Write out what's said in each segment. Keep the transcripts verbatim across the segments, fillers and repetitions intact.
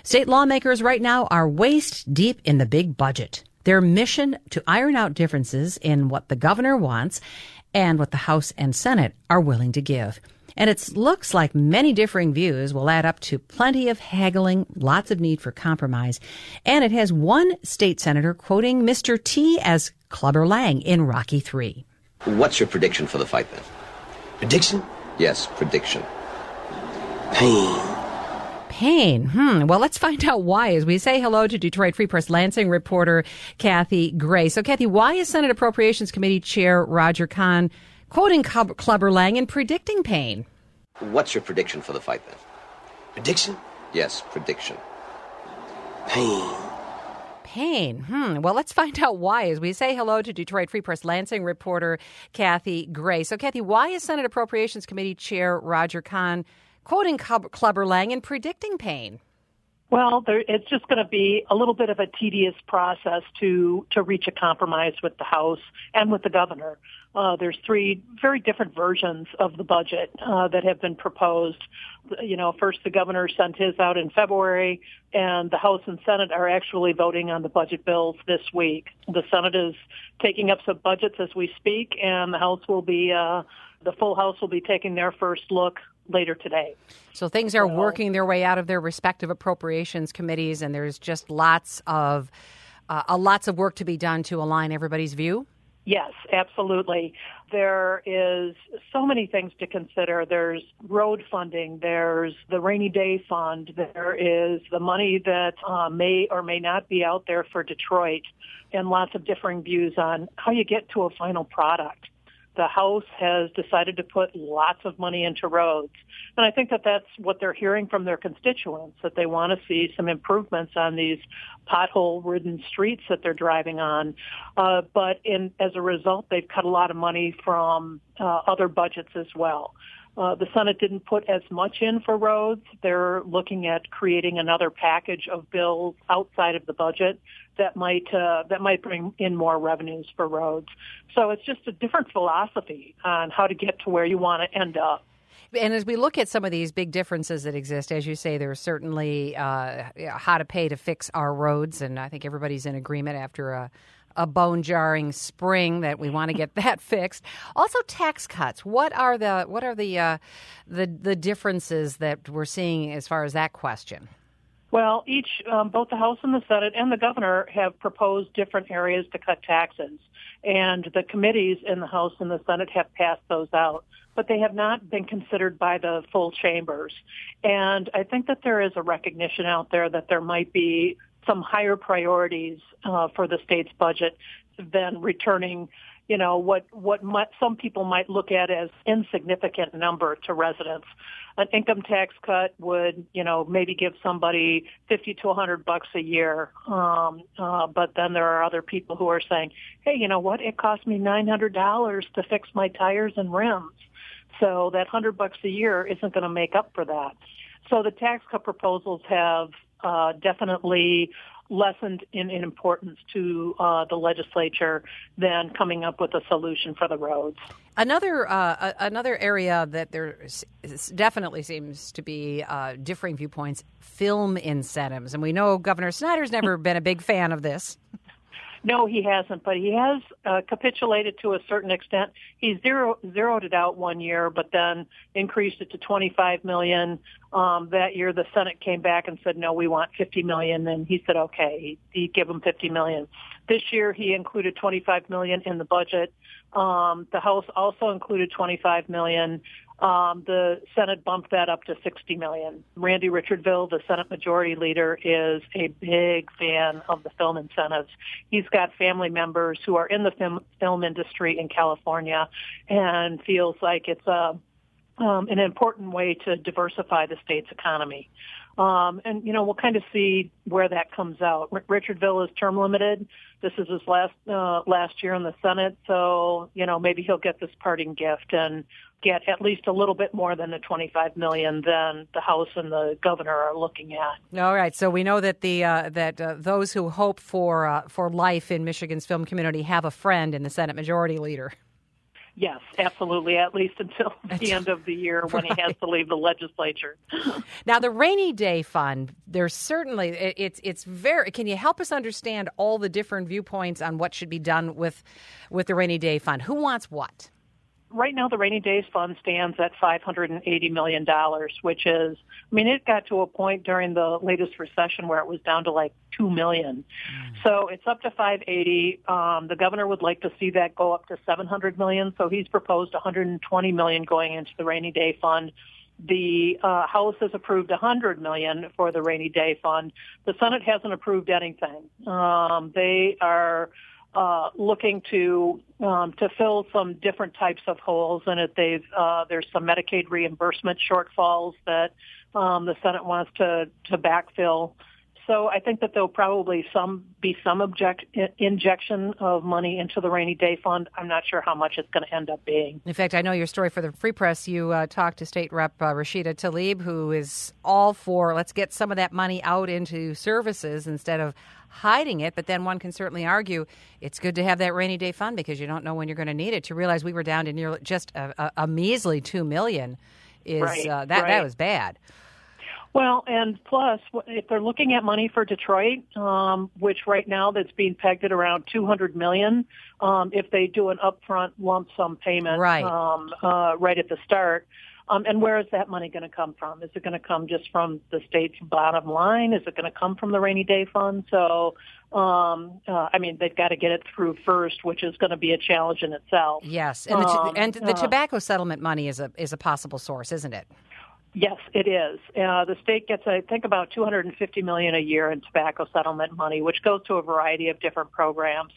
State lawmakers right now are waist deep in the big budget. Their mission to iron out differences in what the governor wants and what the House and Senate are willing to give. And it looks like many differing views will add up to plenty of haggling, lots of need for compromise. And it has one state senator quoting Mister T as Clubber Lang in Rocky three. What's your prediction for the fight then? Prediction? Yes, prediction. Pain. Pain. Hmm. Well, let's find out why as we say hello to Detroit Free Press Lansing reporter Kathy Gray. So, Kathy, why is Senate Appropriations Committee Chair Roger Kahn quoting Clubber Lang and predicting pain? What's your prediction for the fight then? Prediction? Yes, prediction. Pain. Pain. Hmm. Well, let's find out why as we say hello to Detroit Free Press Lansing reporter Kathy Gray. So, Kathy, why is Senate Appropriations Committee Chair Roger Kahn quoting Clubber Lang and predicting pain? Well, there, it's just going to be a little bit of a tedious process to to reach a compromise with the House and with the governor. Uh, there's three very different versions of the budget uh, that have been proposed. You know, first the governor sent his out in February, and the House and Senate are actually voting on the budget bills this week. The Senate is taking up some budgets as we speak, and the House will be, uh, the full House will be taking their first look later today. So things are working their way out of their respective appropriations committees, and there's just lots of uh, uh, lots of work to be done to align everybody's view? Yes, absolutely. There is so many things to consider. There's road funding. There's the rainy day fund. There is the money that uh, may or may not be out there for Detroit, and lots of differing views on how you get to a final product. The House has decided to put lots of money into roads. And I think that that's what they're hearing from their constituents, that they want to see some improvements on these pothole-ridden streets that they're driving on. Uh, but in, as a result, they've cut a lot of money from uh, other budgets as well. Uh, the Senate didn't put as much in for roads. They're looking at creating another package of bills outside of the budget that might uh, that might bring in more revenues for roads. So it's just a different philosophy on how to get to where you want to end up. And as we look at some of these big differences that exist, as you say, there's certainly uh, how to pay to fix our roads, and I think everybody's in agreement after a a bone-jarring spring that we want to get that fixed. Also, tax cuts. What are the what are the uh, the the differences that we're seeing as far as that question? Well, each um, both the House and the Senate and the governor have proposed different areas to cut taxes, and the committees in the House and the Senate have passed those out, but they have not been considered by the full chambers. And I think that there is a recognition out there that there might be some higher priorities uh, for the state's budget than returning, you know, what what might, some people might look at as insignificant number to residents. An income tax cut would, you know, maybe give somebody fifty to a hundred bucks a year. Um, uh, but then there are other people who are saying, hey, you know what? It cost me nine hundred dollars to fix my tires and rims. So that hundred bucks a year isn't going to make up for that. So the tax cut proposals have uh, definitely lessened in, in importance to uh, the legislature than coming up with a solution for the roads. Another uh, another area that there definitely seems to be uh, differing viewpoints, film incentives. And we know Governor Snyder's never been a big fan of this. No, he hasn't, but he has uh, capitulated to a certain extent. He zero, zeroed it out one year, but then increased it to twenty-five million dollars. Um, that year, the Senate came back and said, no, we want fifty million dollars, and he said, okay, he, he'd give them fifty million dollars. This year, he included twenty-five million dollars in the budget. Um, the House also included twenty-five million dollars. Um, the Senate bumped that up to sixty million dollars. Randy Richardville, the Senate Majority Leader, is a big fan of the film incentives. He's got family members who are in the film, film industry in California and feels like it's a, um, an important way to diversify the state's economy. Um, and, you know, we'll kind of see where that comes out. R- Richardville is term limited. This is his last uh, last year in the Senate, so, you know, maybe he'll get this parting gift and get at least a little bit more than the twenty-five million dollars than the House and the governor are looking at. All right, so we know that the uh, that uh, those who hope for uh, for life in Michigan's film community have a friend in the Senate Majority Leader. Yes, absolutely, at least until the end of the year when Right. he has to leave the legislature. Now, the rainy day fund, there's certainly, it- it's it's very, can you help us understand all the different viewpoints on what should be done with, with the rainy day fund? Who wants what? Right now, the rainy days fund stands at five hundred eighty million dollars, which is, I mean, it got to a point during the latest recession where it was down to like two million dollars. Mm. So it's up to five hundred eighty. Um, the governor would like to see that go up to seven hundred million dollars. So he's proposed one hundred twenty million dollars going into the rainy day fund. The uh, House has approved one hundred million dollars for the rainy day fund. The Senate hasn't approved anything. Um, they are Uh, looking to um, to fill some different types of holes in it. They've uh, there's some Medicaid reimbursement shortfalls that um, the Senate wants to to backfill. So I think that there'll probably some be some object, injection of money into the rainy day fund. I'm not sure how much it's going to end up being. In fact, I know your story for the Free Press. You uh, talked to State Rep uh, Rashida Tlaib, who is all for let's get some of that money out into services instead of hiding it. But then one can certainly argue it's good to have that rainy day fund because you don't know when you're going to need it. To realize we were down to nearly just a, a, a measly two million is Right, uh, that right. that was bad. Well, and plus, if they're looking at money for Detroit, um, which right now that's being pegged at around two hundred million dollars, um, if they do an upfront lump sum payment Right. um, uh, right at the start. Um, and where is that money going to come from? Is it going to come just from the state's bottom line? Is it going to come from the rainy day fund? So, um, uh, I mean, they've got to get it through first, which is going to be a challenge in itself. Yes, and the, Um, and the uh, tobacco settlement money is a is a possible source, isn't it? Yes, it is. Uh, the state gets, I think, about two hundred fifty million dollars a year in tobacco settlement money, which goes to a variety of different programs.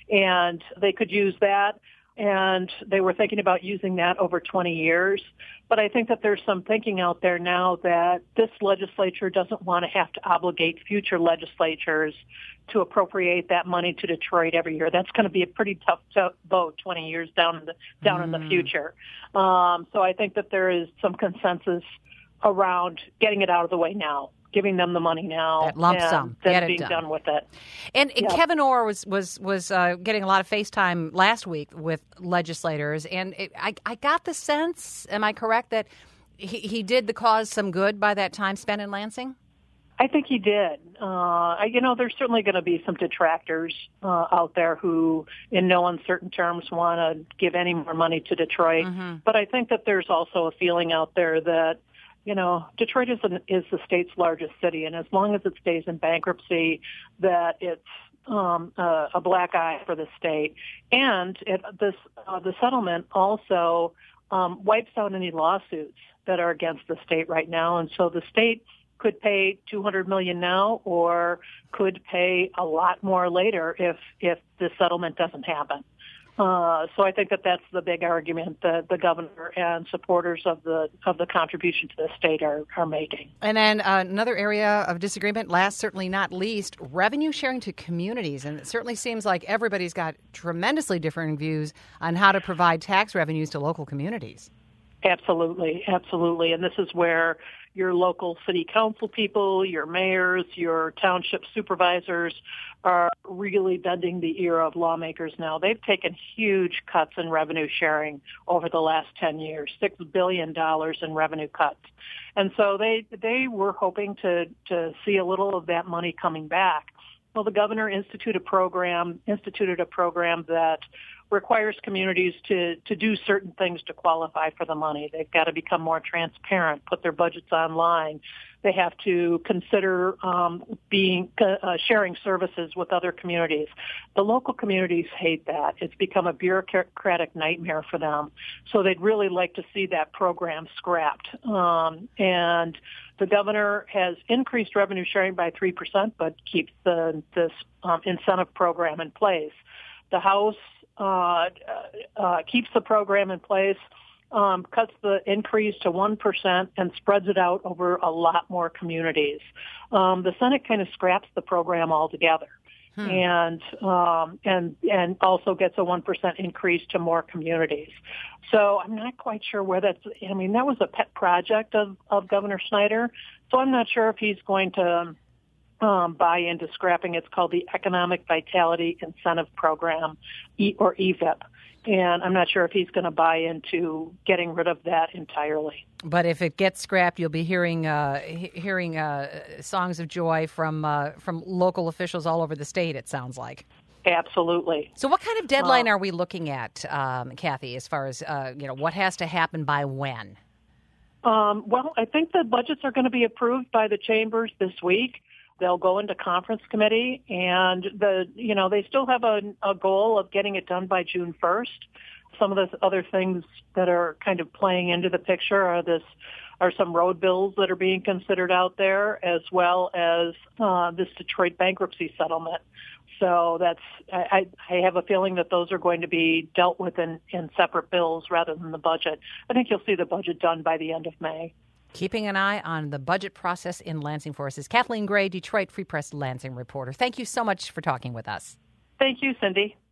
And they could use that, and they were thinking about using that over twenty years. But I think that there's some thinking out there now that this legislature doesn't want to have to obligate future legislatures to appropriate that money to Detroit every year. That's going to be a pretty tough to- vote twenty years down in the, down Mm. in the future. Um, so I think that there is some consensus around getting it out of the way now, giving them the money now, That lump and sum. then Get it being done. done with it. And and Yeah. Kevin Orr was was was uh, getting a lot of FaceTime last week with legislators, and it, I I got the sense, am I correct, that he, he did the cause some good by that time spent in Lansing? I think he did. Uh, I- you know, there's certainly going to be some detractors uh, out there who, in no uncertain terms, want to give any more money to Detroit. Mm-hmm. But I think that there's also a feeling out there that, you know, Detroit is, an, is the state's largest city, and as long as it stays in bankruptcy, that it's um, uh, a black eye for the state. And it, this uh, the settlement also um, wipes out any lawsuits that are against the state right now, and so the state could pay two hundred million dollars now, or could pay a lot more later if if the settlement doesn't happen. Uh, so I think that that's the big argument that the governor and supporters of the of the contribution to the state are, are making. And then uh, another area of disagreement, last certainly not least, revenue sharing to communities. And it certainly seems like everybody's got tremendously different views on how to provide tax revenues to local communities. Absolutely, absolutely. And this is where your local city council people, your mayors, your township supervisors are really bending the ear of lawmakers now. They've taken huge cuts in revenue sharing over the last ten years, six billion dollars in revenue cuts. And so they they were hoping to, to see a little of that money coming back. Well, the governor instituted a program, instituted a program that requires communities to, to do certain things to qualify for the money. They've got to become more transparent, put their budgets online. They have to consider um, being uh, sharing services with other communities. The local communities hate that. It's become a bureaucratic nightmare for them. So they'd really like to see that program scrapped. Um, and the governor has increased revenue sharing by three percent, but keeps the this um, incentive program in place. The House uh, uh, keeps the program in place, um, cuts the increase to one percent, and spreads it out over a lot more communities. Um, the Senate kind of scraps the program altogether. Hmm. And um, and and also gets a one percent increase to more communities. So I'm not quite sure where that's. I mean, that was a pet project of, of Governor Snyder. So I'm not sure if he's going to um, buy into scrapping. It's called the Economic Vitality Incentive Program, e, or E V I P. And I'm not sure if he's going to buy into getting rid of that entirely. But if it gets scrapped, you'll be hearing uh, he- hearing uh, songs of joy from uh, from local officials all over the state, it sounds like. Absolutely. So what kind of deadline Uh, are we looking at, um, Kathy, as far as, uh, you know, what has to happen by when? Um, well, I think the budgets are going to be approved by the chambers this week. They'll go into conference committee, and the you know they still have a, a goal of getting it done by June first. Some of the other things that are kind of playing into the picture are this are some road bills that are being considered out there, as well as uh, this Detroit bankruptcy settlement. So that's I, I have a feeling that those are going to be dealt with in, in separate bills rather than the budget. I think you'll see the budget done by the end of May. Keeping an eye on the budget process in Lansing for us is Kathleen Gray, Detroit Free Press Lansing reporter. Thank you so much for talking with us. Thank you, Cindy.